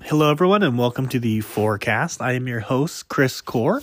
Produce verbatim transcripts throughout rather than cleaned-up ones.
Hello, everyone, and welcome to the Forecast. I am your host, Chris Core.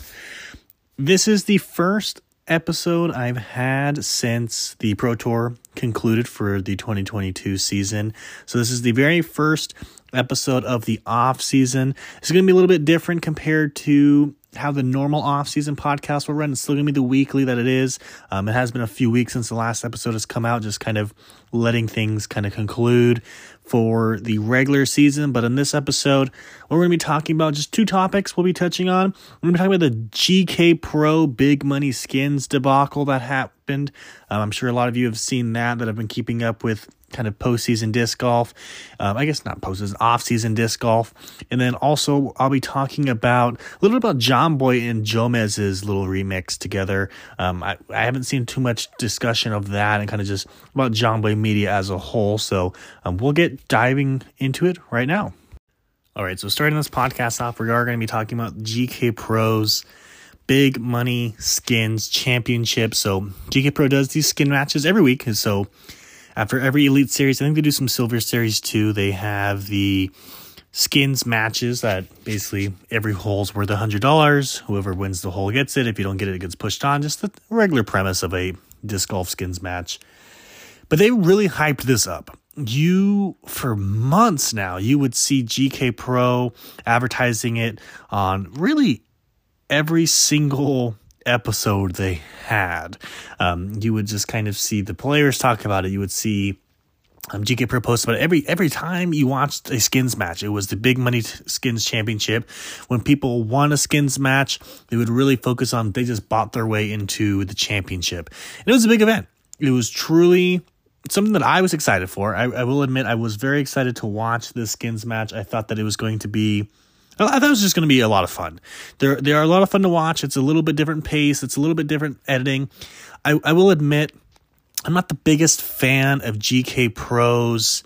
This is the first episode I've had since the Pro Tour concluded for the twenty twenty-two season. So this is the very first episode of the off season. It's going to be a little bit different compared to how the normal off-season podcast will run. It's still going to be the weekly that it is. Um, it has been a few weeks since the last episode has come out, just kind of letting things kind of conclude for the regular season. But in this episode, we're going to be talking about just two topics we'll be touching on. We're going to be talking about the G K Pro Big Money Skins debacle that happened. Um, I'm sure a lot of you have seen that, that have been keeping up with kind of postseason disc golf. Um, I guess not postseason, off-season disc golf. And then also I'll be talking about a little bit about John Boy and Jomez's little remix together. Um, I, I haven't seen too much discussion of that and kind of just about John Boy Media as a whole. So um, we'll get diving into it right now. All right, so starting this podcast off, we are going to be talking about G K Pro's Big Money Skins Championship. So G K Pro does these skin matches every week. And so after every Elite Series, I think they do some Silver Series too. They have the skins matches that basically every hole's worth one hundred dollars. Whoever wins the hole gets it. If you don't get it, it gets pushed on. Just the regular premise of a disc golf skins match. But they really hyped this up. You, for months now, you would see G K Pro advertising it on really every single episode they had. Um, you would just kind of see the players talk about it. You would see um, G K Pro post about it. Every, every time you watched a skins match, it was the Big Money Skins Championship. When people won a skins match, they would really focus on, they just bought their way into the championship. And it was a big event. It was truly something that I was excited for. I, I will admit I was very excited to watch this skins match. I thought that it was going to be I thought it was just going to be a lot of fun. They're, they are a lot of fun to watch. It's a little bit different pace. It's a little bit different editing. I, I will admit, I'm not the biggest fan of G K Pro's.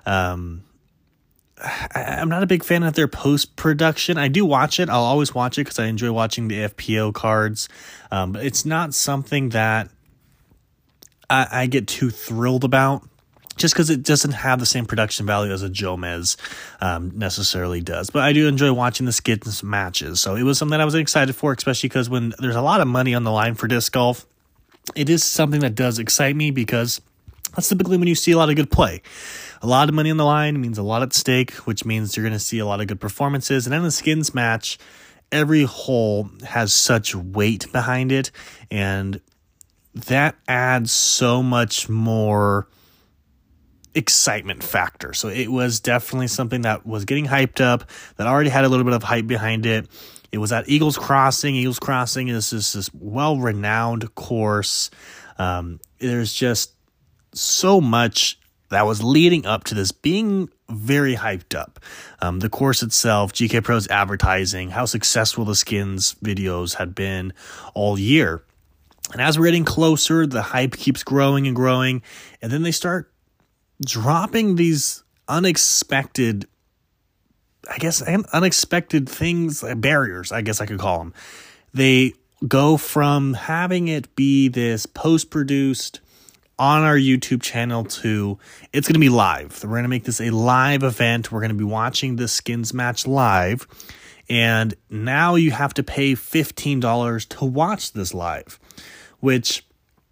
Um, I, I'm not a big fan of their post-production. I do watch it. I'll always watch it because I enjoy watching the F P O cards. Um, but it's not something that I, I get too thrilled about, just because it doesn't have the same production value as a Jomez um, necessarily does. But I do enjoy watching the skins matches. So it was something I was excited for, especially because when there's a lot of money on the line for disc golf, it is something that does excite me because that's typically when you see a lot of good play. A lot of money on the line means a lot at stake, which means you're going to see a lot of good performances. And in the skins match, every hole has such weight behind it, and that adds so much more excitement factor. So it was definitely something that was getting hyped up, that already had a little bit of hype behind it. It was at Eagles Crossing. Eagles Crossing is this, this well-renowned course. Um, there's just so much that was leading up to this being very hyped up. Um, the course itself, G K Pro's advertising, how successful the skins videos had been all year. And as we're getting closer, the hype keeps growing and growing. And then they start dropping these unexpected, I guess, unexpected things, barriers, I guess I could call them. They go from having it be this post-produced on our YouTube channel to it's going to be live. We're going to make this a live event. We're going to be watching the skins match live. And now you have to pay fifteen dollars to watch this live, which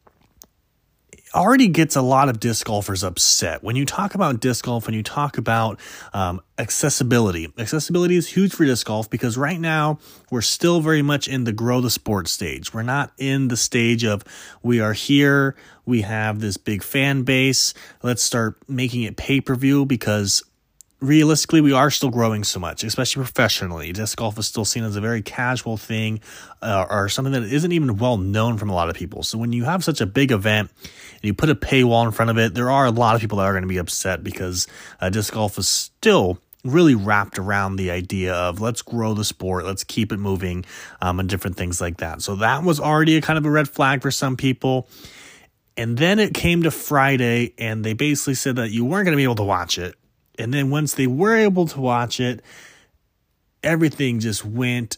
already gets a lot of disc golfers upset. When you talk about disc golf, when you talk about um, accessibility, accessibility is huge for disc golf because right now we're still very much in the grow the sport stage. We're not in the stage of we are here, we have this big fan base, let's start making it pay-per-view, because realistically, we are still growing so much, especially professionally. Disc golf is still seen as a very casual thing uh, or something that isn't even well known from a lot of people. So when you have such a big event and you put a paywall in front of it, there are a lot of people that are going to be upset because uh, disc golf is still really wrapped around the idea of let's grow the sport, let's keep it moving, um, and different things like that. So that was already a kind of a red flag for some people. And then it came to Friday, and they basically said that you weren't going to be able to watch it. And then once they were able to watch it, everything just went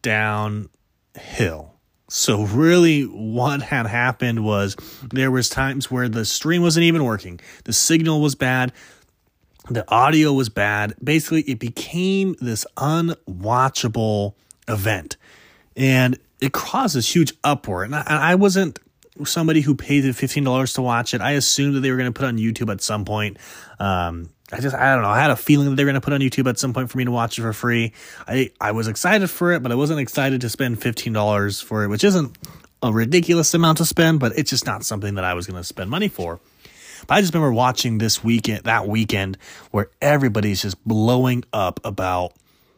downhill. So really what had happened was there was times where the stream wasn't even working. The signal was bad. The audio was bad. Basically, it became this unwatchable event, and it caused this huge uproar. And I, I wasn't somebody who paid the fifteen dollars to watch it. I assumed that they were going to put it on YouTube at some point. Um, I just, I don't know. I had a feeling that they were going to put it on YouTube at some point for me to watch it for free. I, I was excited for it, but I wasn't excited to spend fifteen dollars for it, which isn't a ridiculous amount to spend, but it's just not something that I was going to spend money for. But I just remember watching this weekend, that weekend, where everybody's just blowing up about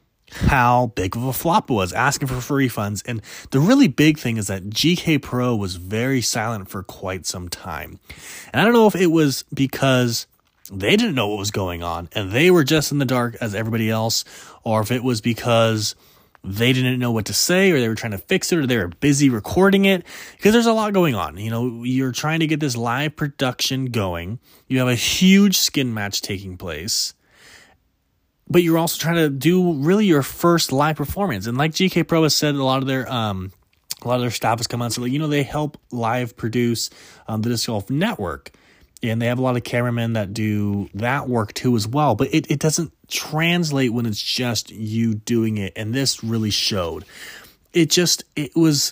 how big of a flop it was, asking for free refunds. And the really big thing is that G K Pro was very silent for quite some time. And I don't know if it was because they didn't know what was going on and they were just in the dark as everybody else, or if it was because they didn't know what to say, or they were trying to fix it, or they were busy recording it, because there's a lot going on. You know, you're trying to get this live production going. You have a huge skin match taking place, but you're also trying to do really your first live performance. And like G K Pro has said, a lot of their um, a lot of their staff has come out, so like, you know, they help live produce um, the Disc Golf Network. And they have a lot of cameramen that do that work too as well. But it, it doesn't translate when it's just you doing it. And this really showed. It just, it was,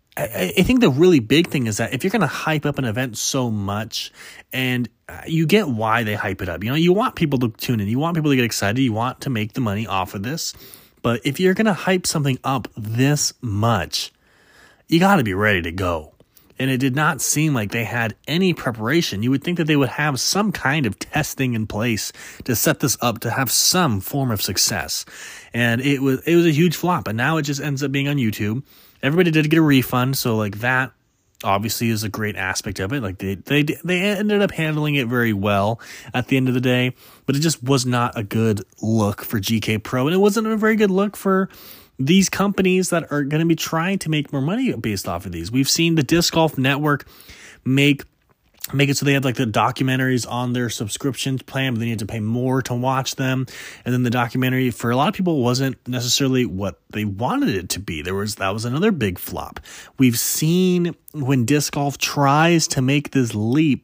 I, I think the really big thing is that if you're going to hype up an event so much, and you get why they hype it up. You know, you want people to tune in. You want people to get excited. You want to make the money off of this. But if you're going to hype something up this much, you got to be ready to go. And it did not seem like they had any preparation. You would think that they would have some kind of testing in place to set this up to have some form of success. And it was it was a huge flop. And now it just ends up being on YouTube. Everybody did get a refund, so like that obviously is a great aspect of it. Like they they they ended up handling it very well at the end of the day, but it just was not a good look for G K Pro, and it wasn't a very good look for these companies that are going to be trying to make more money based off of these. We've seen the Disc Golf Network make make it so they have like the documentaries on their subscription plan, but they need to pay more to watch them. And then the documentary for a lot of people wasn't necessarily what they wanted it to be. There was, that was another big flop. We've seen when disc golf tries to make this leap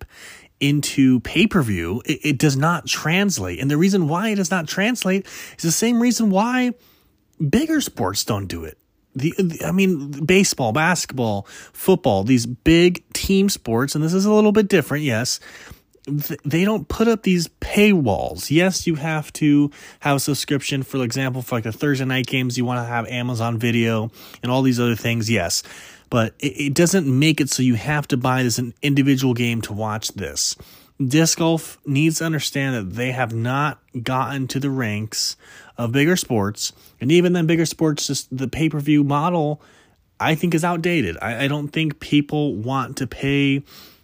into pay-per-view, it, it does not translate. And the reason why it does not translate is the same reason why bigger sports don't do it. The, the, I mean, baseball, basketball, football, these big team sports, and this is a little bit different, yes, th- they don't put up these paywalls. Yes, you have to have a subscription, for example, for like the Thursday night games, you want to have Amazon Video and all these other things, yes. But it, it doesn't make it so you have to buy this an individual game to watch this. Disc golf needs to understand that they have not gotten to the ranks of bigger sports, and even then bigger sports, just the pay-per-view model, I think is outdated. I, I don't think people want to pay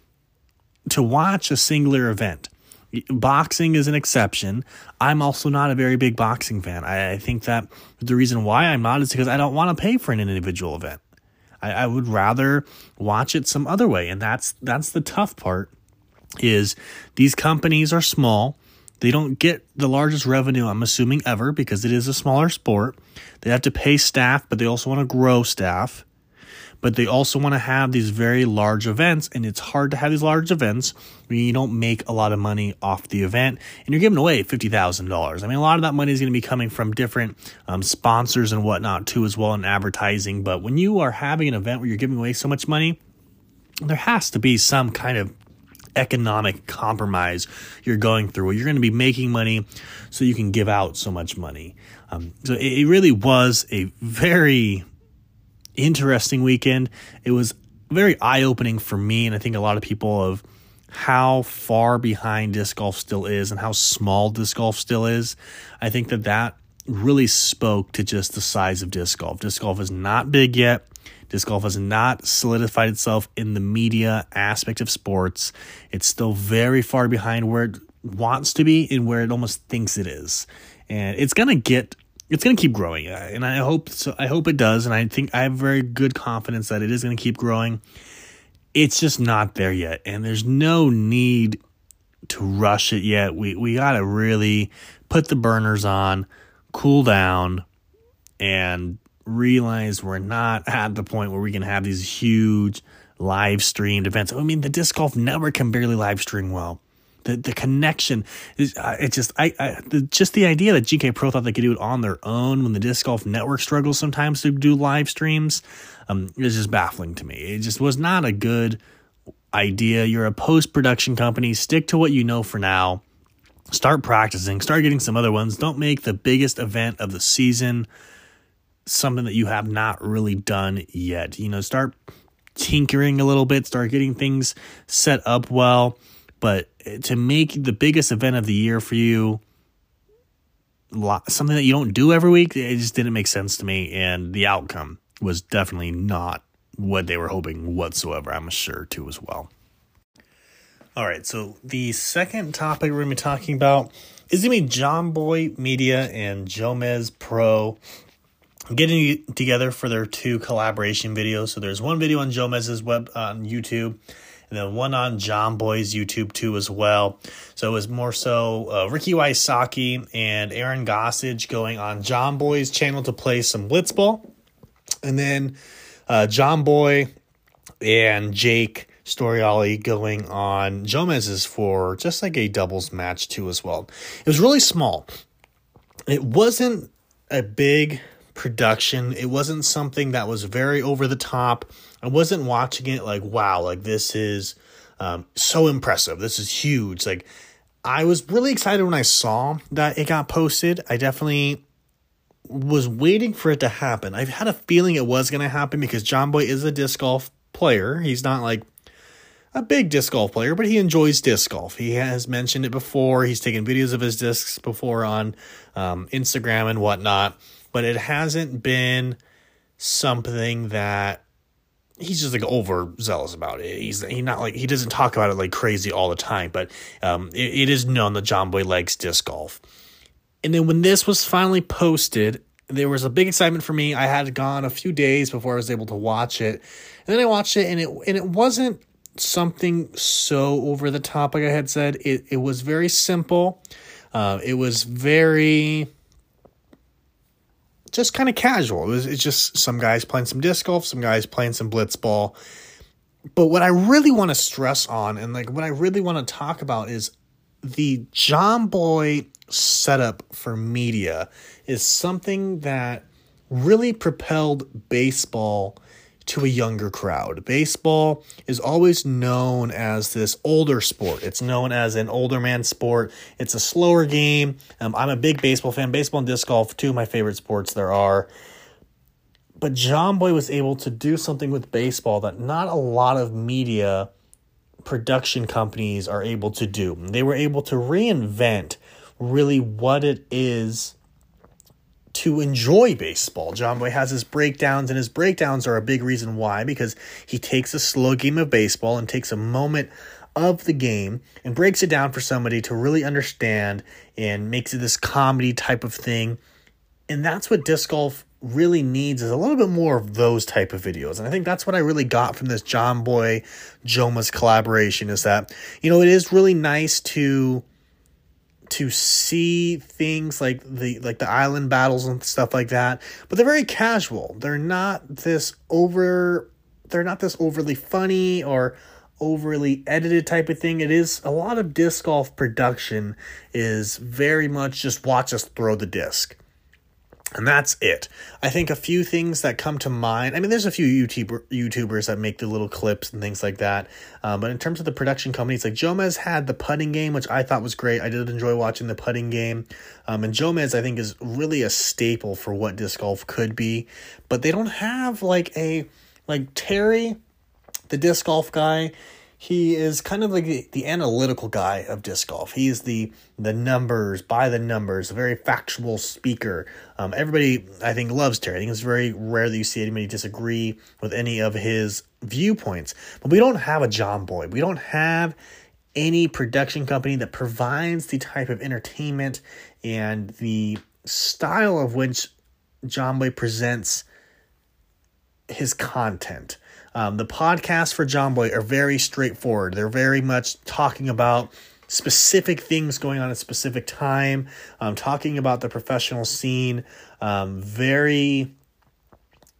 to watch a singular event. Boxing is an exception. I'm also not a very big boxing fan. I, I think that the reason why I'm not is because I don't want to pay for an individual event. I, I would rather watch it some other way, and that's that's the tough part. Is these companies are small. They don't get the largest revenue, I'm assuming, ever, because it is a smaller sport. They have to pay staff, but they also want to grow staff. But they also want to have these very large events, and it's hard to have these large events when you don't make a lot of money off the event, and you're giving away fifty thousand dollars. I mean, a lot of that money is going to be coming from different um, sponsors and whatnot, too, as well, and advertising. But when you are having an event where you're giving away so much money, there has to be some kind of economic compromise you're going through, where you're going to be making money so you can give out so much money. Um, so it, it really was a very interesting weekend. It was very eye-opening for me, and I think a lot of people, of how far behind disc golf still is and how small disc golf still is. I think that that really spoke to just the size of disc golf. Disc golf is not big yet. Disc golf has not solidified itself in the media aspect of sports. It's still very far behind where it wants to be and where it almost thinks it is. And it's going to get, it's going to keep growing. And I hope so. I hope it does. And I think I have very good confidence that it is going to keep growing. It's just not there yet. And there's no need to rush it yet. We, we got to really put the burners on, cool down, and realize we're not at the point where we can have these huge live streamed events. I mean, the Disc Golf Network can barely live stream well. The the connection is uh, it just I, I the, just the idea that G K Pro thought they could do it on their own when the Disc Golf Network struggles sometimes to do live streams um is just baffling to me. It just was not a good idea. You're a post-production company. Stick to what you know for now. Start practicing. Start getting some other ones. Don't make the biggest event of the season something that you have not really done yet. You know, start tinkering a little bit. Start getting things set up well. But to make the biggest event of the year for you something that you don't do every week, it just didn't make sense to me. And the outcome was definitely not what they were hoping whatsoever, I'm sure, too, as well. All right, so the second topic we're going to be talking about is going to be Jomboy Media and Jomez Pro getting together for their two collaboration videos. So there's one video on Jomez's web on YouTube, and then one on Jomboy's YouTube too as well. So it was more so uh, Ricky Wysocki and Aaron Gossage going on Jomboy's channel to play some blitzball, and then uh, Jomboy and Jake Storiali going on Jomez's for just like a doubles match too as well. It was really small. It wasn't a big production. It wasn't something that was very over the top. I wasn't watching it like, wow, like this is um, so impressive. This is huge. Like, I was really excited when I saw that it got posted. I definitely was waiting for it to happen. I've had a feeling it was going to happen because Jomboy is a disc golf player. He's not like a big disc golf player, but he enjoys disc golf. He has mentioned it before. He's taken videos of his discs before on um, Instagram and whatnot, but it hasn't been something that he's just like overzealous about it. He's he not like he doesn't talk about it like crazy all the time, but um, it, it is known that Jomboy likes disc golf. And then when this was finally posted, there was a big excitement for me. I had gone a few days before I was able to watch it, and then I watched it, and it and it wasn't something so over the top, like I had said. It it was very simple. Uh, it was very just kind of casual. It was it's just some guys playing some disc golf, some guys playing some blitzball. But what I really want to stress on, and like what I really want to talk about, is the Jomboy setup for media is something that really propelled baseball to a younger crowd. Baseball is always known as this older sport. It's known as an older man sport. It's a slower game. Um, I'm a big baseball fan. Baseball and disc golf, two of my favorite sports there are. But Jomboy was able to do something with baseball that not a lot of media production companies are able to do. They were able to reinvent really what it is to enjoy baseball. Jomboy has his breakdowns, and his breakdowns are a big reason why, because he takes a slow game of baseball and takes a moment of the game and breaks it down for somebody to really understand and makes it this comedy type of thing. And that's what disc golf really needs, is a little bit more of those type of videos. And I think that's what I really got from this Jomboy Jomez collaboration, is that, you know, it is really nice to to see things like the like the island battles and stuff like that, but they're very casual. They're not this over they're not this overly funny or overly edited type of thing. It is a lot of disc golf production is very much just watch us throw the disc. And that's it. I think a few things that come to mind. I mean, there's a few YouTuber, YouTubers that make the little clips and things like that. Um, but in terms of the production companies, like Jomez had the putting game, which I thought was great. I did enjoy watching the putting game. Um, and Jomez, I think, is really a staple for what disc golf could be. But they don't have like a, like Terry, the disc golf guy. He is kind of like the, the analytical guy of disc golf. He is the the numbers, by the numbers, a very factual speaker. Um, everybody, I think, loves Terry. I think it's very rare that you see anybody disagree with any of his viewpoints. But we don't have a Jomboy. We don't have any production company that provides the type of entertainment and the style of which Jomboy presents his content. Um, the podcasts for Jomboy are very straightforward. They're very much talking about specific things going on at a specific time, um, talking about the professional scene, um, very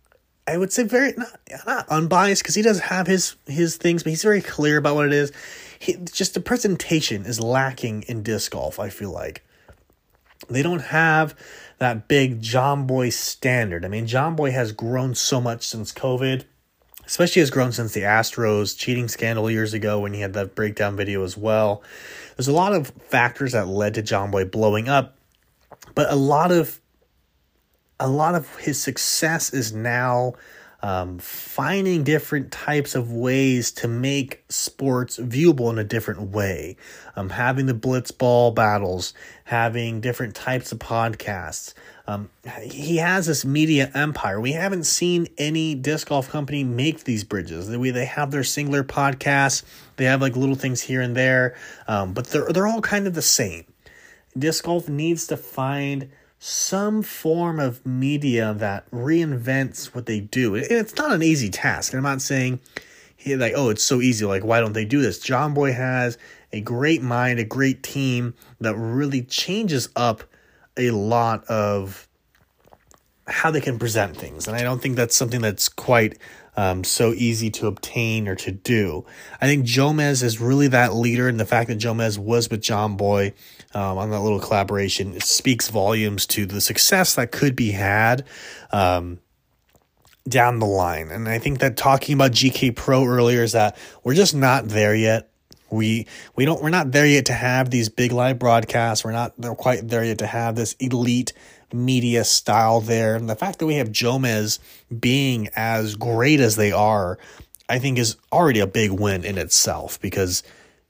I would say very not, not unbiased, because he does have his his things, but he's very clear about what it is. He, just the presentation is lacking in disc golf, I feel like. They don't have that big John Boy standard. I mean, John Boy has grown so much since COVID, especially has grown since the Astros cheating scandal years ago when he had that breakdown video as well. There's a lot of factors that led to John Boy blowing up, but a lot of a lot of his success is now um, finding different types of ways to make sports viewable in a different way. Um, having the blitzball battles, having different types of podcasts. Um, he has this media empire. We haven't seen any disc golf company make these bridges. They, they have their singular podcasts. They have like little things here and there, um, but they're they're all kind of the same. Disc golf needs to find some form of media that reinvents what they do. It's not an easy task. And I'm not saying he like, oh, it's so easy. Like, why don't they do this? John Boy has a great mind, a great team that really changes up a lot of how they can present things. And I don't think that's something that's quite um, so easy to obtain or to do. I think Jomez is really that leader, and the fact that Jomez was with John Boy um, on that little collaboration, it speaks volumes to the success that could be had um, down the line. And I think that talking about G K Pro earlier is that we're just not there yet. We we don't we're not there yet to have these big live broadcasts. We're not they're quite there yet to have this elite media style there. And the fact that we have Jomez being as great as they are, I think is already a big win in itself, because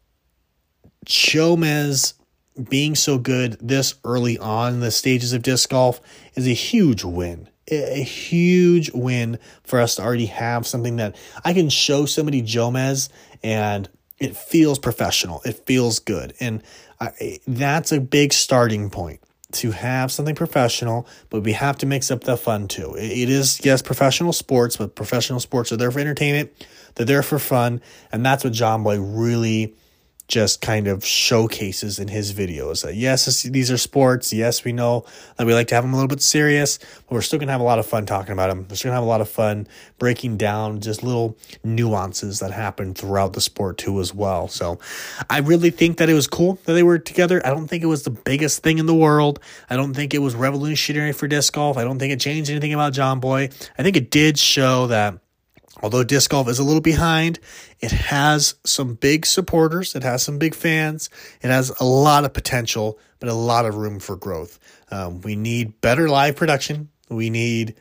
Jomez being so good this early on in the stages of disc golf is a huge win. A huge win for us to already have something that I can show somebody Jomez and it feels professional. It feels good. And I, that's a big starting point, to have something professional, but we have to mix up the fun too. It, it is, yes, professional sports, but professional sports are there for entertainment. They're there for fun. And that's what John Boy really just kind of showcases in his videos. That yes, this, these are sports. Yes, we know that we like to have them a little bit serious, but we're still going to have a lot of fun talking about them. We're still going to have a lot of fun breaking down just little nuances that happen throughout the sport too as well. So I really think that it was cool that they were together. I don't think it was the biggest thing in the world. I don't think it was revolutionary for disc golf. I don't think it changed anything about John Boy. I think it did show that although disc golf is a little behind, it has some big supporters. It has some big fans. It has a lot of potential, but a lot of room for growth. Um, we need better live production. We need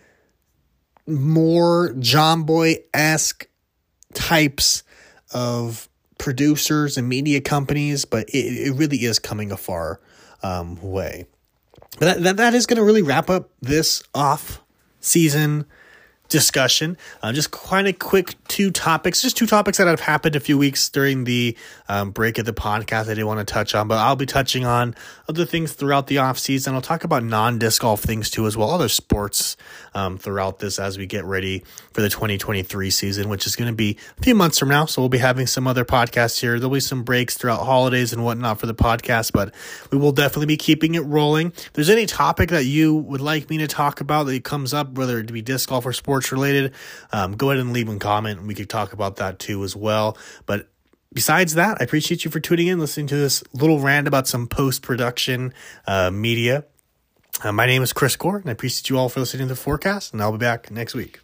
more John Boy-esque types of producers and media companies, but it, it really is coming a far um, way. But that, that, that is going to really wrap up this off-season discussion. Uh, just quite a quick two topics, just two topics that have happened a few weeks during the um, break of the podcast I didn't want to touch on, but I'll be touching on other things throughout the off season. I'll talk about non-disc golf things too as well, other sports um, throughout this as we get ready for the twenty twenty-three season, which is going to be a few months from now. So we'll be having some other podcasts here. There'll be some breaks throughout holidays and whatnot for the podcast, but we will definitely be keeping it rolling. If there's any topic that you would like me to talk about that comes up, whether it be disc golf or sports related, um, go ahead and leave a comment and we could talk about that too as well. But besides that, I appreciate you for tuning in, listening to this little rant about some post-production uh, media. Uh, my name is Chris Core, and I appreciate you all for listening to the forecast, and I'll be back next week.